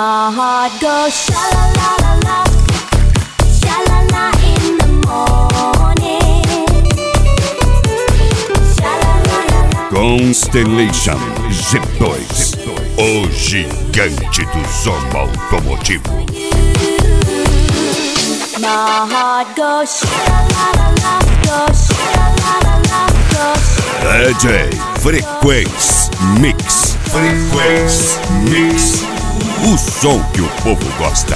My heart goes sha-la-la-la-la, sha-la-la in the morning, sha-la-la-la-la. Constellation Z2, o gigante do som automotivo. My heart goes sha-la-la-la-la, goes sha-la-la-la-la, goes. DJ Frequência Mix. Frequência Mix. O som que o povo gosta.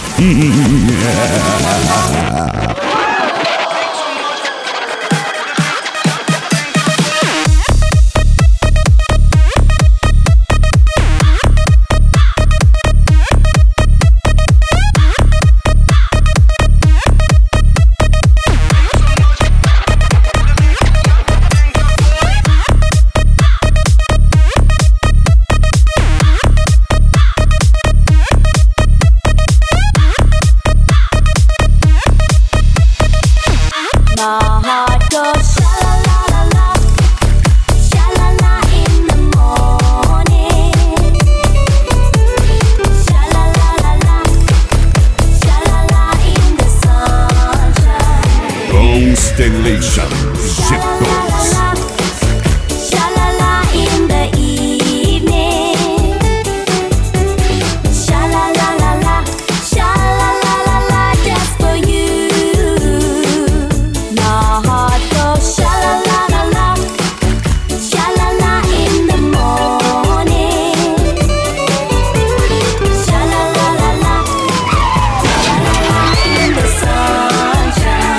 Constellation Z2. Sha-la-la in the evening, sha-la-la-la-la, sha-la-la-la-la, just for you. My heart goes sha-la-la-la-la, sha-la-la in the morning, sha-la-la-la-la, sha-la-la in the sunshine.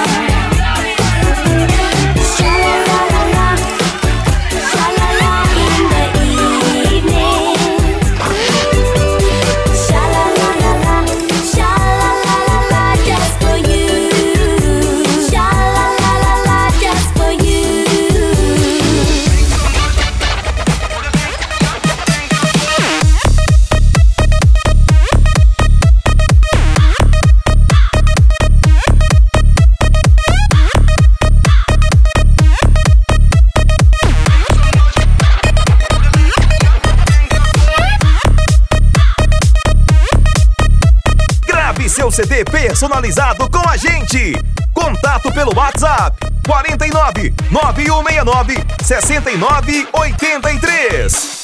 Seu CD personalizado com a gente. Contato pelo WhatsApp 49 9169 6983.